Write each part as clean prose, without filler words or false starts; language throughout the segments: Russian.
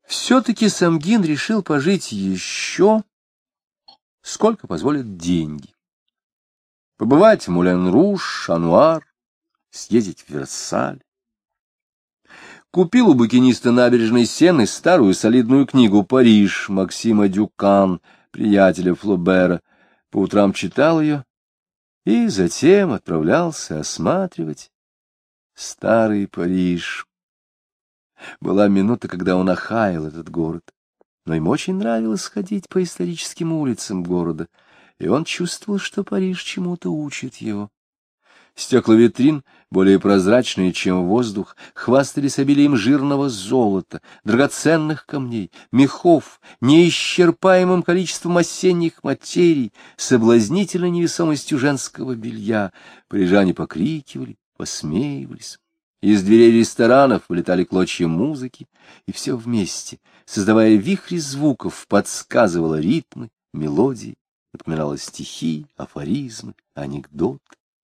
Все-таки Самгин решил пожить еще, сколько позволят деньги. Побывать в Мулен-Руж, Шануар, съездить в Версаль. Купил у букиниста набережной Сены старую солидную книгу «Париж» Максима Дюкан, приятеля Флобера. По утрам читал ее и затем отправлялся осматривать старый Париж. Была минута, когда он охаял этот город, но ему очень нравилось ходить по историческим улицам города, и он чувствовал, что Париж чему-то учит его. Стекла витрин, более прозрачные, чем воздух, хвастались обилием жирного золота, драгоценных камней, мехов, неисчерпаемым количеством осенних материй, соблазнительной невесомостью женского белья. Парижане покрикивали, посмеивались. Из дверей ресторанов вылетали клочья музыки, и все вместе, создавая вихри звуков, подсказывало ритмы, мелодии, напоминало стихи, афоризмы, анекдоты.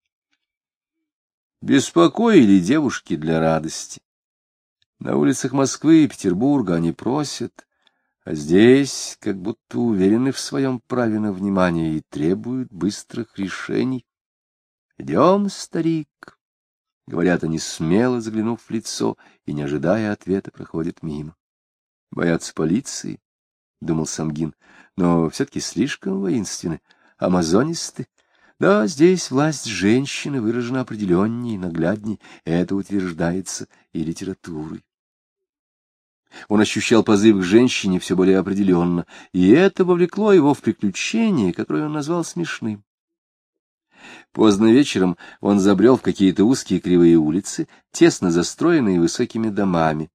Беспокоили девушки для радости. На улицах Москвы и Петербурга они просят, а здесь как будто уверены в своем праве на внимание и требуют быстрых решений. «Идем, старик», — говорят они, смело заглянув в лицо, и, не ожидая ответа, проходят мимо. «Боятся полиции», — думал Самгин, — «но все-таки слишком воинственны, амазонисты. Да, здесь власть женщины выражена определеннее и наглядней, это утверждается и литературой». Он ощущал позыв к женщине все более определенно, и это вовлекло его в приключение, которое он назвал смешным. Поздно вечером он забрел в какие-то узкие кривые улицы, тесно застроенные высокими домами.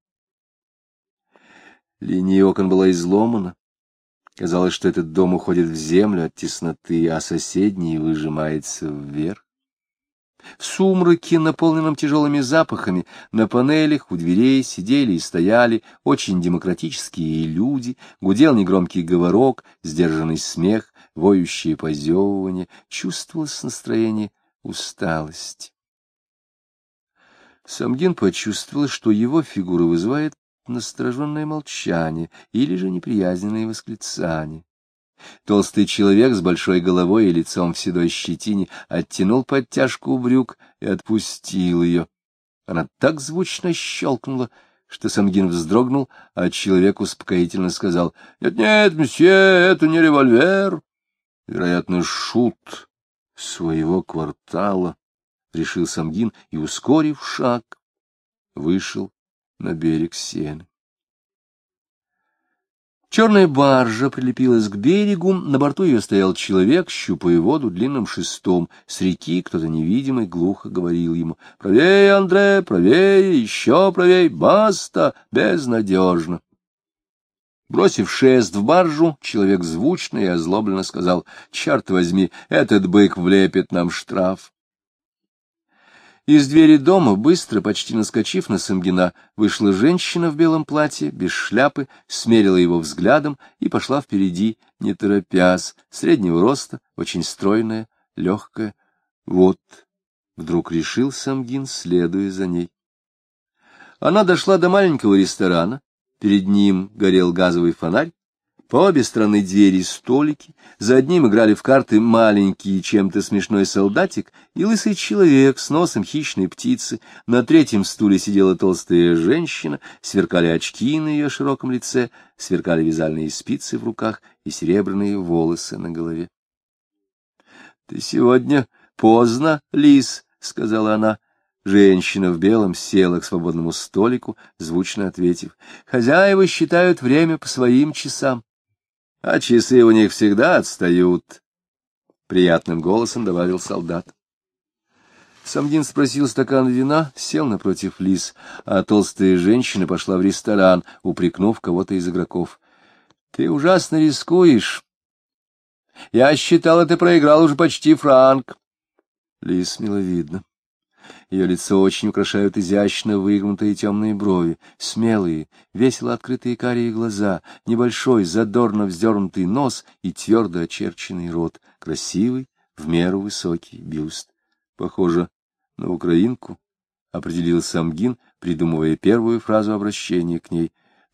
Линия окон была изломана. Казалось, что этот дом уходит в землю от тесноты, а соседний выжимается вверх. В сумраке, наполненном тяжелыми запахами, на панелях у дверей сидели и стояли очень демократические люди, гудел негромкий говорок, сдержанный смех, воющее позевывание, чувствовалось настроение усталости. Самгин почувствовал, что его фигура вызывает настороженное молчание или же неприязненные восклицания. Толстый человек с большой головой и лицом в седой щетине оттянул подтяжку брюк и отпустил ее. Она так звучно щелкнула, что Самгин вздрогнул, а человек успокоительно сказал: «Нет-нет, мсье, это не револьвер». Вероятно, шут своего квартала, — решил Самгин и, ускорив шаг, вышел на берег Сены. Черная баржа прилепилась к берегу, на борту ее стоял человек, щупая воду длинным шестом. С реки кто-то невидимый глухо говорил ему: «Правее, Андре, правее, еще правее, баста, безнадежно». Бросив шест в баржу, человек звучно и озлобленно сказал: «Черт возьми, этот бык влепит нам штраф». Из двери дома, быстро, почти наскочив на Самгина, вышла женщина в белом платье, без шляпы, смерила его взглядом и пошла впереди, не торопясь, среднего роста, очень стройная, легкая. Вот, вдруг решил Самгин, следуя за ней. Она дошла до маленького ресторана, перед ним горел газовый фонарь, по обе стороны двери столики, за одним играли в карты маленький чем-то смешной солдатик и лысый человек с носом хищной птицы, на третьем стуле сидела толстая женщина, сверкали очки на ее широком лице, сверкали вязальные спицы в руках и серебряные волосы на голове. — Ты сегодня поздно, лис, — сказала она. Женщина в белом села к свободному столику, звучно ответив: — Хозяева считают время по своим часам. — А часы у них всегда отстают, — приятным голосом добавил солдат. Самгин спросил стакан вина, сел напротив лис, а толстая женщина пошла в ресторан, упрекнув кого-то из игроков. — Ты ужасно рискуешь. Я считала, ты проиграл уже почти франк. Лис миловидно. Ее лицо очень украшают изящно выгнутые темные брови, смелые, весело открытые карие глаза, небольшой задорно вздернутый нос и твердо очерченный рот, красивый, в меру высокий бюст. Похоже на украинку, — определил Самгин, придумывая первую фразу обращения к ней.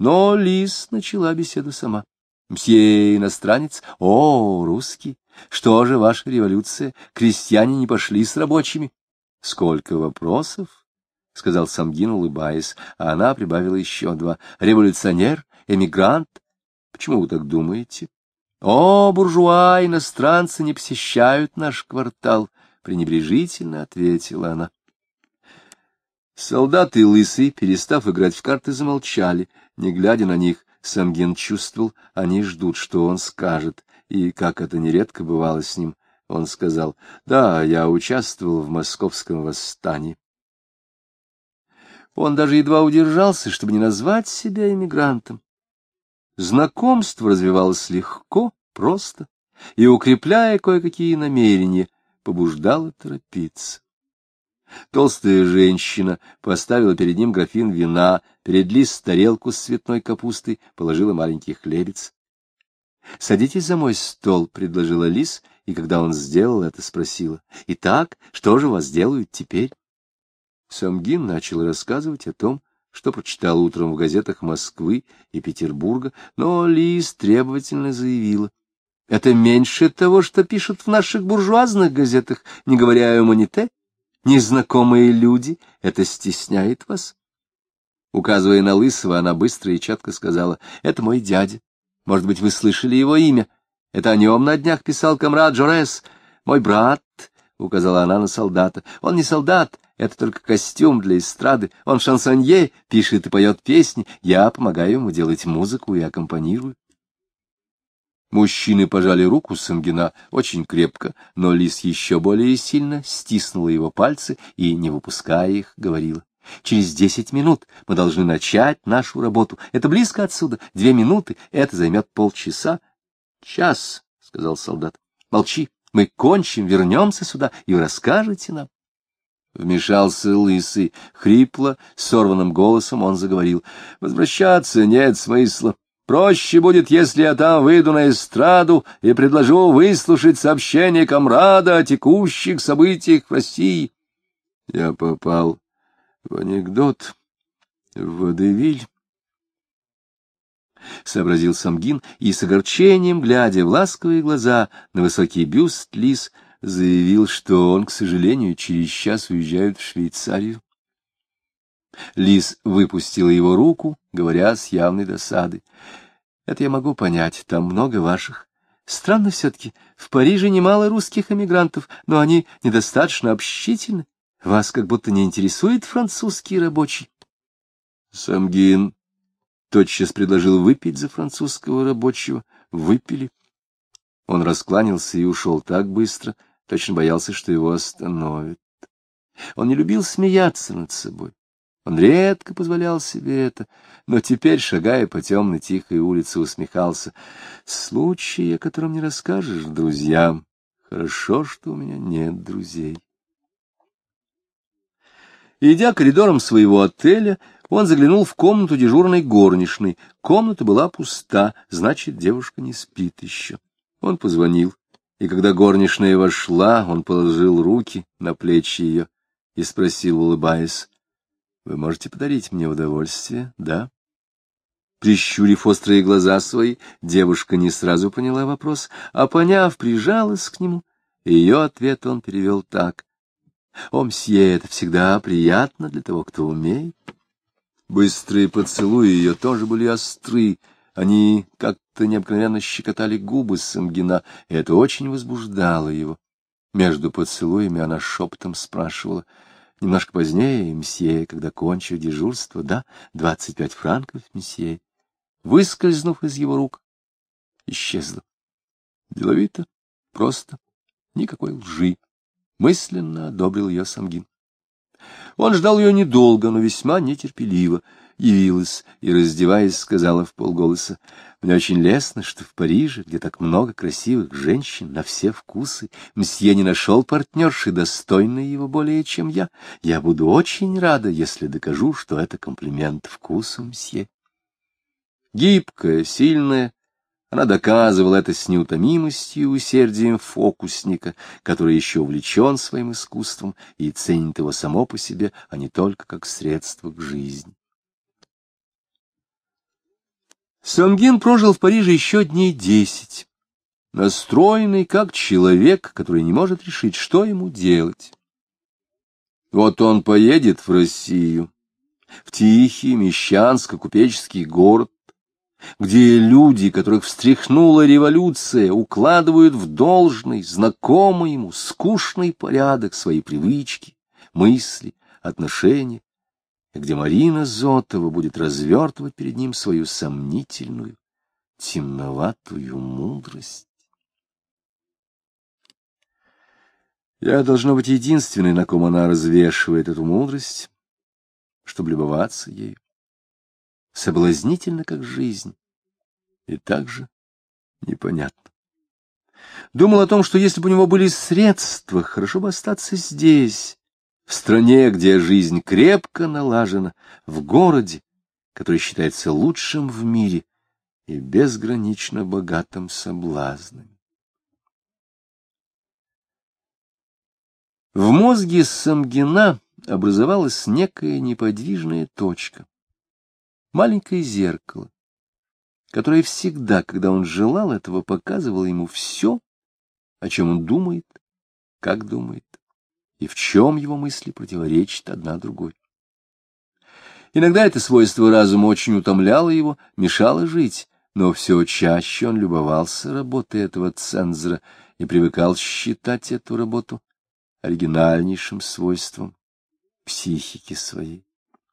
Но Лиз начала беседу сама. «Мсье иностранец? О, русский! Что же ваша революция? Крестьяне не пошли с рабочими?» «Сколько вопросов?» — сказал Самгин, улыбаясь, а она прибавила еще два. «Революционер? Эмигрант? Почему вы так думаете?» «О, буржуа, иностранцы не посещают наш квартал», — пренебрежительно ответила она. Солдаты и Лысый, перестав играть в карты, замолчали. Не глядя на них, Самгин чувствовал, они ждут, что он скажет, и, как это нередко бывало с ним, он сказал: «Да, я участвовал в московском восстании». Он даже едва удержался, чтобы не назвать себя эмигрантом. Знакомство развивалось легко, просто, и, укрепляя кое-какие намерения, побуждало торопиться. Толстая женщина поставила перед ним графин вина, перед Лиз тарелку с цветной капустой, положила маленький хлебец. — Садитесь за мой стол, — предложила Лиз, и когда он сделал это, спросила: — Итак, что же вас делают теперь? Самгин начал рассказывать о том, что прочитал утром в газетах Москвы и Петербурга, но Лиз требовательно заявила: — Это меньше того, что пишут в наших буржуазных газетах, не говоря о «Моните». Незнакомые люди, это стесняет вас? Указывая на Лысого, она быстро и четко сказала: — Это мой дядя. Может быть, вы слышали его имя? Это о нем на днях писал комрад Жорес. Мой брат, — указала она на солдата. — Он не солдат, это только костюм для эстрады. Он шансонье, пишет и поет песни. Я помогаю ему делать музыку и аккомпанирую. Мужчины пожали руку Самгина очень крепко, но Лиз еще более сильно стиснула его пальцы и, не выпуская их, говорила: — Через 10 минут мы должны начать нашу работу. Это близко отсюда. 2 минуты, это займет полчаса. — Час, — сказал солдат. — Молчи, мы кончим, вернемся сюда, и вы расскажете нам. Вмешался Лысый. Хрипло, сорванным голосом он заговорил: — Возвращаться нет смысла. Проще будет, если я там выйду на эстраду и предложу выслушать сообщение комрада о текущих событиях в России. Я попал в анекдот, в водевиль, — сообразил Самгин и, с огорчением, глядя в ласковые глаза на высокий бюст Лиз, заявил, что он, к сожалению, через час уезжает в Швейцарию. Лиз выпустила его руку, говоря с явной досадой: — Это я могу понять, там много ваших. Странно все-таки, в Париже немало русских эмигрантов, но они недостаточно общительны. Вас как будто не интересует французский рабочий. Самгин тотчас предложил выпить за французского рабочего. Выпили. Он раскланялся и ушел так быстро, точно боялся, что его остановят. Он не любил смеяться над собой. Он редко позволял себе это, но теперь, шагая по темной тихой улице, усмехался. Случай, о котором не расскажешь друзьям. Хорошо, что у меня нет друзей. Идя коридором своего отеля, он заглянул в комнату дежурной горничной. Комната была пуста, значит, девушка не спит еще. Он позвонил, и когда горничная вошла, он положил руки на плечи ее и спросил, улыбаясь: — Вы можете подарить мне удовольствие, да? Прищурив острые глаза свои, девушка не сразу поняла вопрос, а, поняв, прижалась к нему. Ее ответ он перевел так: — О, мсье, это всегда приятно для того, кто умеет. Быстрые поцелуи ее тоже были остры, они как-то необыкновенно щекотали губы Самгина, и это очень возбуждало его. Между поцелуями она шепотом спрашивала: — Немножко позднее, мсье, когда кончу дежурство, да, 25 франков, мсье. Выскользнув из его рук, исчезла. Деловито, просто, никакой лжи. Мысленно одобрил ее Самгин. Он ждал ее недолго, но весьма нетерпеливо. Явилась и, раздеваясь, сказала вполголоса: — Мне очень лестно, что в Париже, где так много красивых женщин на все вкусы, мсье не нашел партнерши, достойной его более, чем я. Я буду очень рада, если докажу, что это комплимент вкусу мсье. Гибкая, сильная, она доказывала это с неутомимостью и усердием фокусника, который еще увлечен своим искусством и ценит его само по себе, а не только как средство к жизни. Самгин прожил в Париже еще дней 10, настроенный как человек, который не может решить, что ему делать. Вот он поедет в Россию, в тихий мещанско-купеческий город, где люди, которых встряхнула революция, укладывают в должный, знакомый ему, скучный порядок свои привычки, мысли, отношения, и где Марина Зотова будет развертывать перед ним свою сомнительную, темноватую мудрость. Я, должно быть, единственный, на ком она развешивает эту мудрость, чтобы любоваться ею. Соблазнительно, как жизнь, и также непонятно. Думал о том, что если бы у него были средства, хорошо бы остаться здесь, в стране, где жизнь крепко налажена, в городе, который считается лучшим в мире и безгранично богатым соблазнами. В мозге Самгина образовалась некая неподвижная точка, маленькое зеркало, которое всегда, когда он желал этого, показывало ему все, о чем он думает, как думает, и в чем его мысли противоречат одна другой. Иногда это свойство разума очень утомляло его, мешало жить, но все чаще он любовался работой этого цензора и привыкал считать эту работу оригинальнейшим свойством психики своей.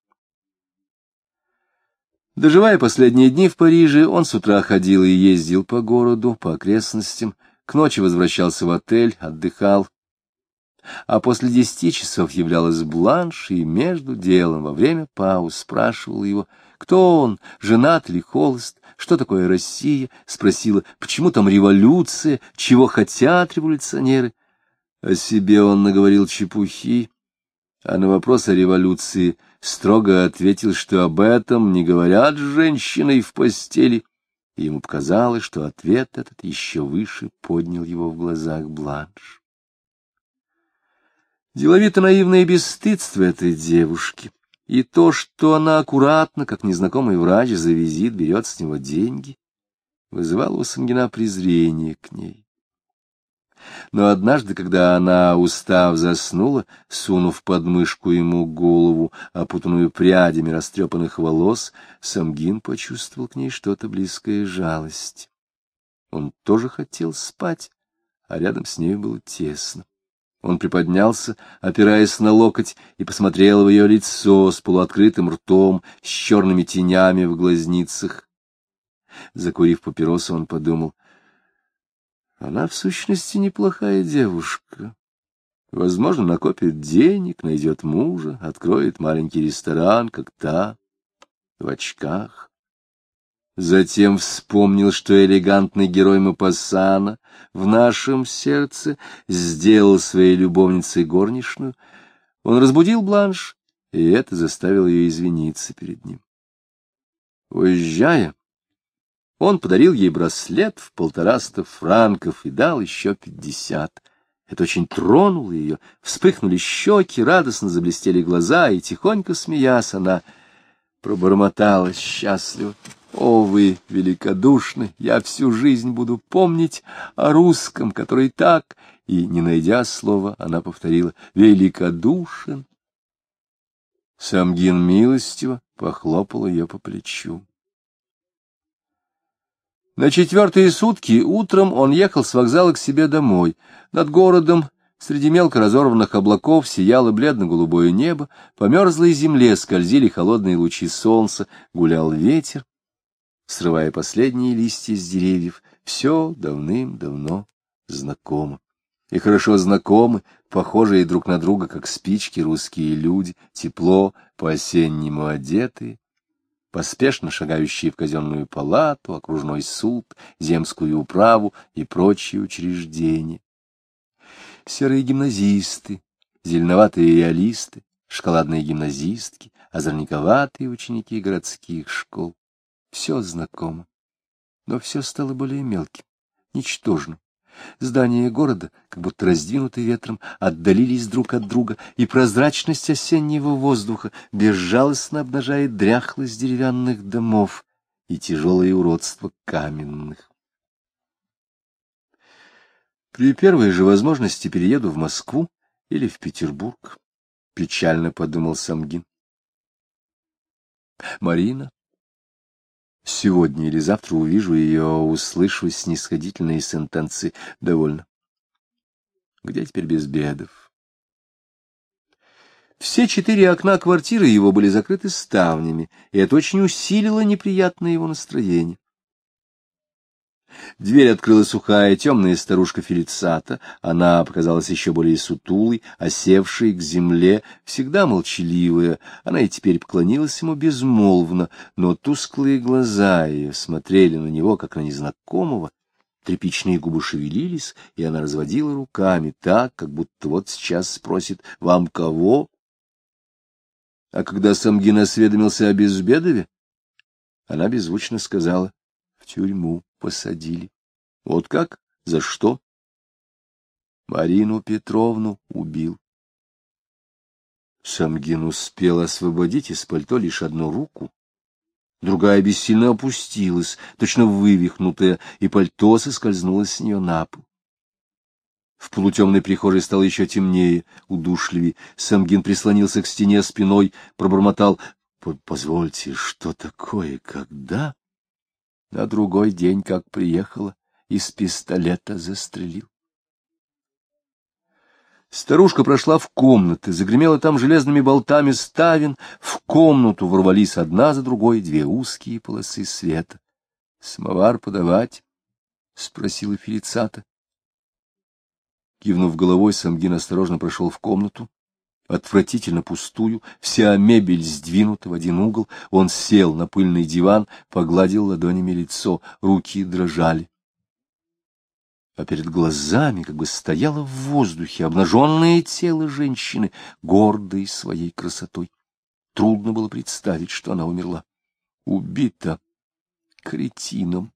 Доживая последние дни в Париже, он с утра ходил и ездил по городу, по окрестностям, к ночи возвращался в отель, отдыхал. А после 10 часов являлась Бланш, и между делом, во время пауз, спрашивала его, кто он, женат или холост, что такое Россия, спросила, почему там революция, чего хотят революционеры. О себе он наговорил чепухи, а на вопрос о революции строго ответил, что об этом не говорят с женщиной в постели, и ему показалось, что ответ этот еще выше поднял его в глазах Бланш. Деловито-наивное бесстыдство этой девушки и то, что она аккуратно, как незнакомый врач, за визит берет с него деньги, вызывало у Самгина презрение к ней. Но однажды, когда она, устав, заснула, сунув под мышку ему голову, опутанную прядями растрепанных волос, Самгин почувствовал к ней что-то близкое жалости. Он тоже хотел спать, а рядом с ней было тесно. Он приподнялся, опираясь на локоть, и посмотрел в ее лицо с полуоткрытым ртом, с черными тенями в глазницах. Закурив папиросу, он подумал: она, в сущности, неплохая девушка. Возможно, накопит денег, найдет мужа, откроет маленький ресторан, как та, в очках. Затем вспомнил, что элегантный герой Мопассана в нашем сердце сделал своей любовницей горничную. Он разбудил Бланш, и это заставило ее извиниться перед ним. Уезжая, он подарил ей браслет в 150 франков и дал еще 50. Это очень тронуло ее. Вспыхнули щеки, радостно заблестели глаза, и, тихонько смеясь, она пробормотала счастливо: «О, вы великодушны! Я всю жизнь буду помнить о русском, который так...» И, не найдя слова, она повторила: «Великодушен». Самгин милостиво похлопал ее по плечу. На 4-е сутки утром он ехал с вокзала к себе домой. Над городом, среди мелко разорванных облаков, сияло бледно-голубое небо, по мерзлой земле скользили холодные лучи солнца, гулял ветер, срывая последние листья с деревьев. Все давным-давно знакомо. И хорошо знакомы, похожие друг на друга, как спички, русские люди, тепло, по-осеннему одетые, поспешно шагающие в казенную палату, окружной суд, земскую управу и прочие учреждения. Серые гимназисты, зеленоватые реалисты, шоколадные гимназистки, озорниковатые ученики городских школ. Все знакомо, но все стало более мелким, ничтожным. Здания города, как будто раздвинуты ветром, отдалились друг от друга, и прозрачность осеннего воздуха безжалостно обнажает дряхлость деревянных домов и тяжелое уродство каменных. При первой же возможности перееду в Москву или в Петербург, — печально подумал Самгин. Марина. Сегодня или завтра увижу ее, услышу снисходительные сентенции. Довольно. Где теперь Безбедов? Все 4 окна квартиры его были закрыты ставнями, и это очень усилило неприятное его настроение. Дверь открыла сухая темная старушка Фелицата. Она показалась еще более сутулой, осевшей к земле, всегда молчаливая. Она и теперь поклонилась ему безмолвно, но тусклые глаза ее смотрели на него, как на незнакомого. Тряпичные губы шевелились, и она разводила руками так, как будто вот сейчас спросит: «Вам кого?» А когда Самгин осведомился о Безбедове, она беззвучно сказала: «В тюрьму посадили». Вот как? За что? Марину Петровну убил. Самгин успел освободить из пальто лишь одну руку. Другая бессильно опустилась, точно вывихнутая, и пальто соскользнуло с нее на пол. В полутемной прихожей стало еще темнее, удушливее. Самгин прислонился к стене спиной, пробормотал: «Позвольте, что такое, когда?» На другой день, как приехала, из пистолета застрелил. Старушка прошла в комнаты, загремела там железными болтами ставен. В комнату ворвались одна за другой 2 узкие полосы света. — Самовар подавать? — спросила Фелицата. Кивнув головой, Самгин осторожно прошел в комнату, отвратительно пустую, вся мебель сдвинута в один угол. Он сел на пыльный диван, погладил ладонями лицо, руки дрожали. А перед глазами как бы стояло в воздухе обнаженное тело женщины, гордой своей красотой. Трудно было представить, что она умерла. Убита кретином.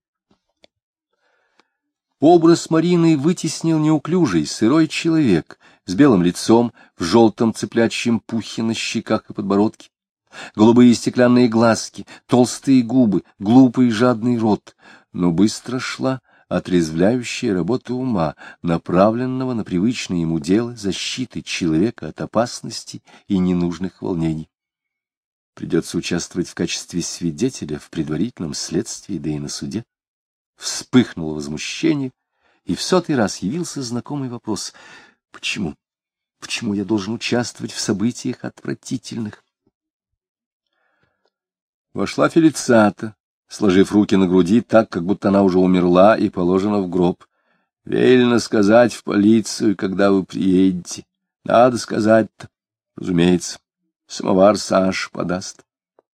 Образ Марины вытеснил неуклюжий, сырой человек с белым лицом, в желтом цыплячьем пухе на щеках и подбородке, голубые стеклянные глазки, толстые губы, глупый жадный рот. Но быстро шла отрезвляющая работа ума, направленного на привычное ему дело защиты человека от опасностей и ненужных волнений. Придется участвовать в качестве свидетеля в предварительном следствии, да и на суде. Вспыхнуло возмущение, и в 100-й раз явился знакомый вопрос: почему? Почему я должен участвовать в событиях отвратительных? Вошла Фелицата, сложив руки на груди так, как будто она уже умерла и положена в гроб. — Велено сказать в полицию, когда вы приедете. Надо сказать-то. Разумеется, самовар Саш подаст.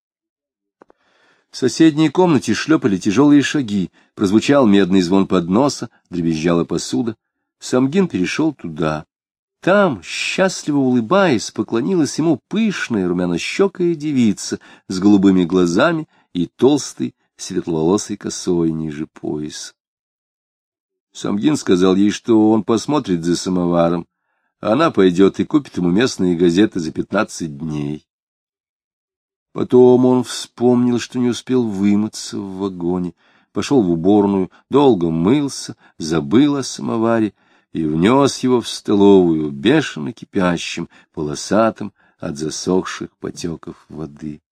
В соседней комнате шлепали тяжелые шаги, прозвучал медный звон подноса, дребезжала посуда. Самгин перешел туда. Там, счастливо улыбаясь, поклонилась ему пышная румянощекая девица с голубыми глазами и толстой светловолосой косой ниже пояса. Самгин сказал ей, что он посмотрит за самоваром, а она пойдет и купит ему местные газеты за 15 дней. Потом он вспомнил, что не успел вымыться в вагоне, пошел в уборную, долго мылся, забыл о самоваре и внес его в столовую бешено кипящим, полосатым от засохших потеков воды.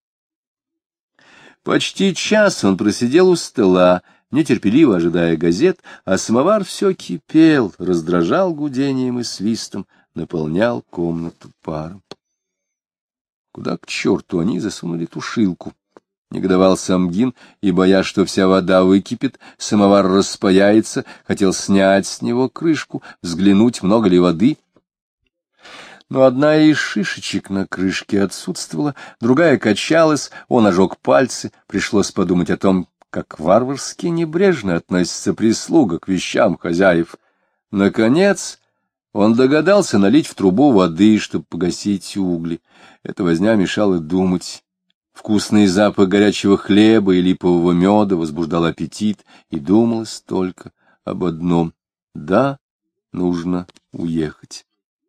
Почти час он просидел у стола, нетерпеливо ожидая газет, а самовар все кипел, раздражал гудением и свистом, наполнял комнату паром. Куда к черту они засунули тушилку? Негодовал Самгин, и, боясь, что вся вода выкипит, самовар распаяется, хотел снять с него крышку, взглянуть, много ли воды. Но одна из шишечек на крышке отсутствовала, другая качалась, он ожег пальцы, пришлось подумать о том, как варварски небрежно относится прислуга к вещам хозяев. Наконец он догадался налить в трубу воды, чтобы погасить угли. Эта возня мешала думать. Вкусный запах горячего хлеба и липового меда возбуждал аппетит, и думалось только об одном — да, нужно уехать.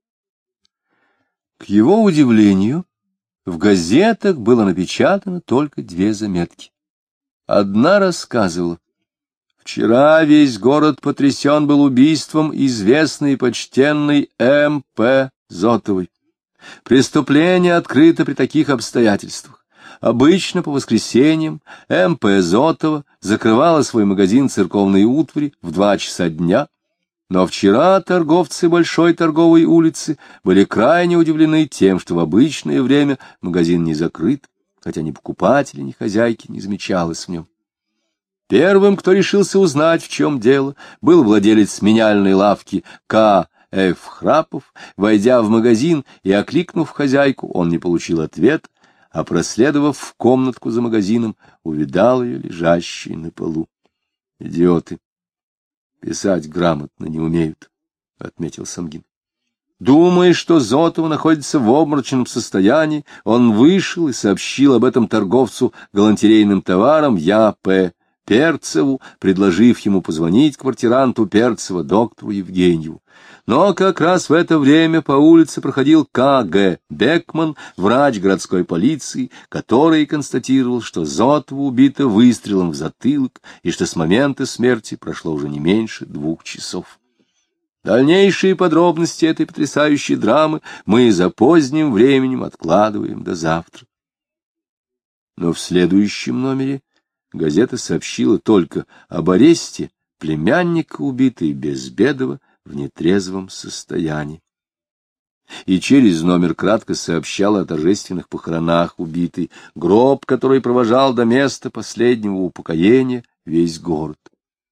К его удивлению, в газетах было напечатано только 2 заметки. Одна рассказывала: вчера весь город потрясен был убийством известной и почтенной М.П. Зотовой. Преступление открыто при таких обстоятельствах. Обычно по воскресеньям М.П. Зотова закрывала свой магазин церковной утвари в 2 часа дня, но вчера торговцы Большой торговой улицы были крайне удивлены тем, что в обычное время магазин не закрыт, хотя ни покупателей, ни хозяйки не замечалось в нем. Первым, кто решился узнать, в чем дело, был владелец меняльной лавки К.Ф. Храпов. Войдя в магазин и окликнув хозяйку, он не получил ответа, а, проследовав в комнатку за магазином, увидал ее лежащей на полу. — Идиоты! Писать грамотно не умеют, — отметил Самгин. Думая, что Зотова находится в обморочном состоянии, он вышел и сообщил об этом торговцу галантерейным товаром Я.П. Перцеву, предложив ему позвонить квартиранту Перцева, доктору Евгеньеву. Но как раз в это время по улице проходил К.Г. Бекман, врач городской полиции, который констатировал, что Зотова убита выстрелом в затылок и что с момента смерти прошло уже не меньше 2 часов. Дальнейшие подробности этой потрясающей драмы мы за поздним временем откладываем до завтра. Но в следующем номере газета сообщила только об аресте племянника убитой Безбедова в нетрезвом состоянии. И через номер кратко сообщала о торжественных похоронах убитой, гроб, который провожал до места последнего упокоения весь город.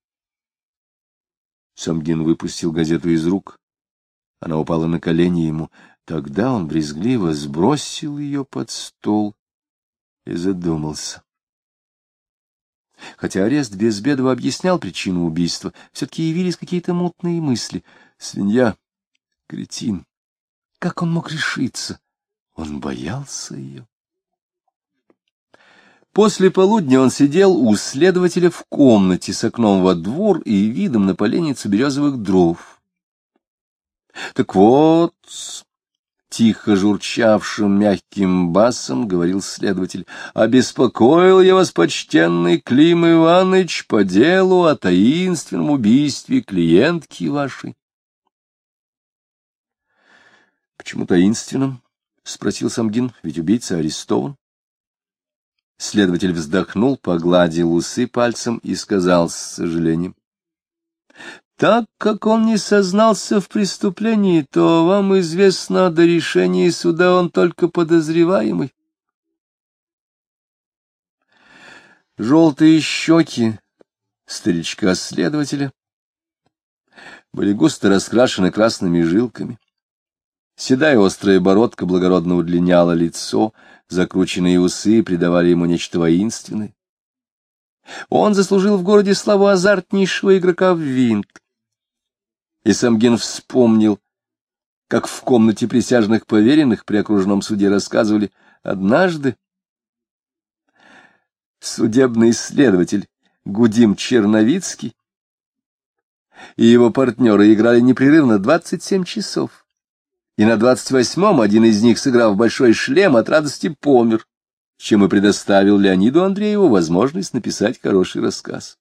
Самгин выпустил газету из рук. Она упала на колени ему. Тогда он брезгливо сбросил ее под стол и задумался. Хотя арест Безбедова объяснял причину убийства, все-таки явились какие-то мутные мысли. Свинья, кретин, как он мог решиться? Он боялся ее. После полудня он сидел у следователя в комнате с окном во двор и видом на поленницу березовых дров. Так вот, тихо журчавшим мягким басом говорил следователь: «Обеспокоил я вас, почтенный Клим Иванович, по делу о таинственном убийстве клиентки вашей». «Почему таинственным?» — спросил Самгин. — «ведь убийца арестован». Следователь вздохнул, погладил усы пальцем и сказал с сожалением: «Так как он не сознался в преступлении, то вам известно, до решения суда он только подозреваемый». Желтые щеки старичка-следователя были густо раскрашены красными жилками. Седая острая бородка благородно удлиняла лицо, закрученные усы придавали ему нечто воинственное. Он заслужил в городе славу азартнейшего игрока в винт. И Самгин вспомнил, как в комнате присяжных поверенных при окружном суде рассказывали: однажды судебный следователь Гудим Черновицкий и его партнеры играли непрерывно 27 часов. И на 28-м один из них, сыграв большой шлем, от радости помер, чем и предоставил Леониду Андрееву возможность написать хороший рассказ.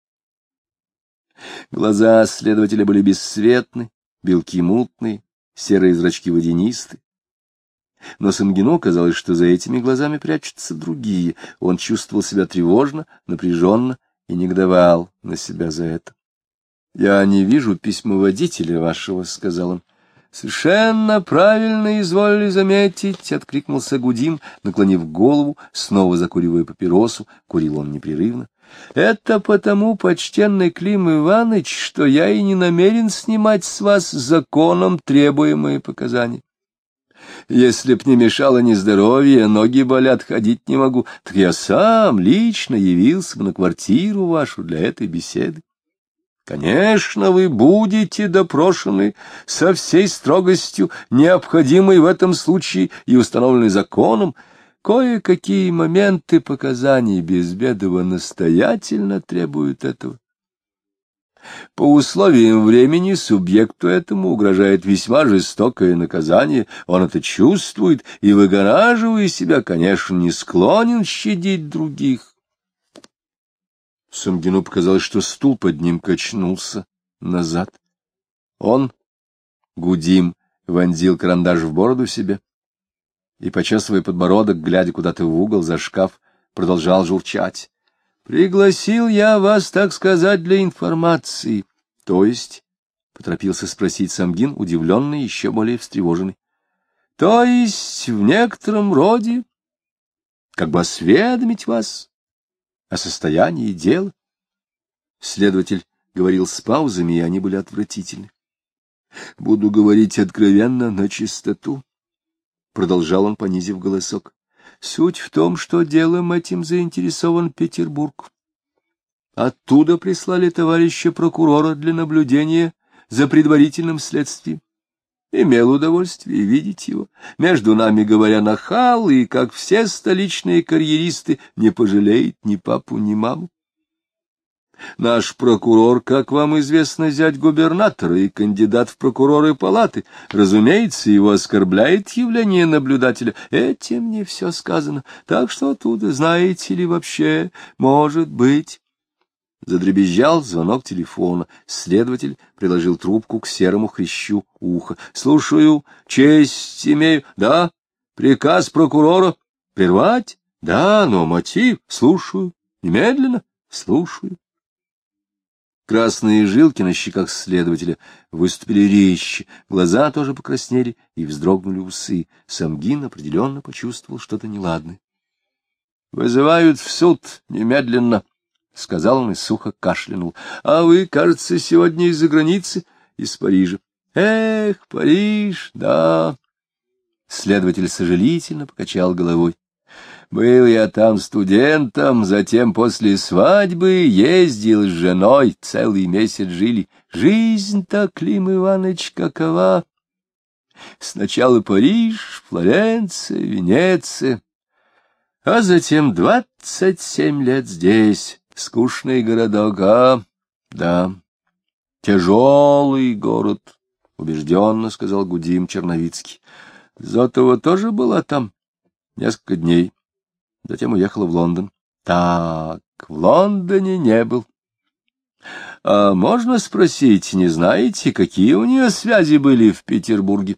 Глаза следователя были бесцветны, белки мутные, серые зрачки водянисты. Но Самгину казалось, что за этими глазами прячутся другие. Он чувствовал себя тревожно, напряженно и негодовал на себя за это. — Я не вижу письмоводителя вашего, — сказал он. — Совершенно правильно изволили заметить, — откликнулся Гудим, наклонив голову, снова закуривая папиросу. Курил он непрерывно. — Это потому, почтенный Клим Иванович, что я и не намерен снимать с вас законом требуемые показания. Если б не мешало нездоровье, ноги болят, ходить не могу, так я сам лично явился бы на квартиру вашу для этой беседы. Конечно, вы будете допрошены со всей строгостью, необходимой в этом случае и установленной законом. Кое-какие моменты показаний Безбедова настоятельно требуют этого. По условиям времени субъекту этому угрожает весьма жестокое наказание. Он это чувствует и, выгораживая себя, конечно, не склонен щадить других. Самгину показалось, что стул под ним качнулся назад. Он, Гудим, вонзил карандаш в бороду себе и, почесывая подбородок, глядя куда-то в угол за шкаф, продолжал журчать. «Пригласил я вас, так сказать, для информации». «То есть?» — поторопился спросить Самгин, удивленный, еще более встревоженный. «То есть в некотором роде, как бы осведомить вас о состоянии дела». Следователь говорил с паузами, и они были отвратительны. «Буду говорить откровенно, на чистоту», — продолжал он, понизив голосок. «Суть в том, что делом этим заинтересован Петербург. Оттуда прислали товарища прокурора для наблюдения за предварительным следствием. Имел удовольствие видеть его. Между нами говоря, нахал, и, как все столичные карьеристы, не пожалеет ни папу, ни маму. Наш прокурор, как вам известно, зять губернатора и кандидат в прокуроры палаты. Разумеется, его оскорбляет явление наблюдателя. Этим не все сказано. Так что оттуда, знаете ли, вообще, может быть...» Задребезжал звонок телефона. Следователь приложил трубку к серому хрящу уха. «Слушаю, честь имею. Да, приказ прокурора. Прервать? Да, но мотив. Слушаю. Немедленно. Слушаю». Красные жилки на щеках следователя выступили резче, глаза тоже покраснели и вздрогнули усы. Самгин определенно почувствовал что-то неладное. — Вызывают в суд немедленно, — сказал он и сухо кашлянул. — А вы, кажется, сегодня из-за границы, из Парижа. — Эх, Париж, да. Следователь сожалительно покачал головой. Был я там студентом, затем после свадьбы ездил с женой, целый месяц жили. Жизнь-то, Клим Иванович, какова! Сначала Париж, Флоренция, Венеция, а затем 27 лет здесь. Скучный городок, а? Да. Тяжелый город, убежденно сказал Гудим Черновицкий. Зотова тоже была там несколько дней. Затем уехала в Лондон. Так, в Лондоне не был. А можно спросить, не знаете, какие у нее связи были в Петербурге?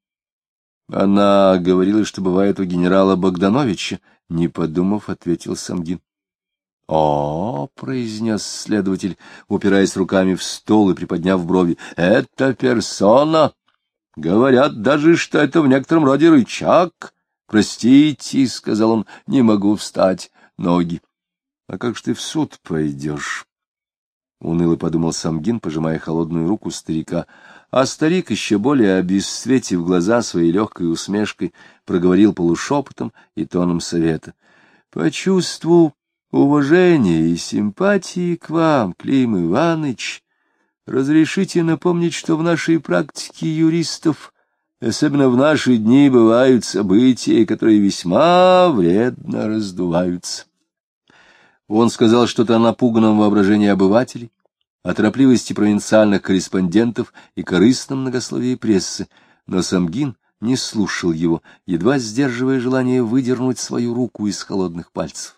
Она говорила, что бывает у генерала Богдановича. Не подумав, ответил Самгин. — О, — произнес следователь, упираясь руками в стол и приподняв брови, — это персона. Говорят даже, что это в некотором роде рычаг. Простите, — сказал он, — не могу встать, ноги. — А как же ты в суд пойдешь? — уныло подумал Самгин, пожимая холодную руку старика. А старик, еще более обесцветив глаза своей легкой усмешкой, проговорил полушепотом и тоном совета. — По чувству уважения и симпатии к вам, Клим Иваныч, разрешите напомнить, что в нашей практике юристов, особенно в наши дни, бывают события, которые весьма вредно раздуваются. Он сказал что-то о напуганном воображении обывателей, о торопливости провинциальных корреспондентов и корыстном многословии прессы, но Самгин не слушал его, едва сдерживая желание выдернуть свою руку из холодных пальцев.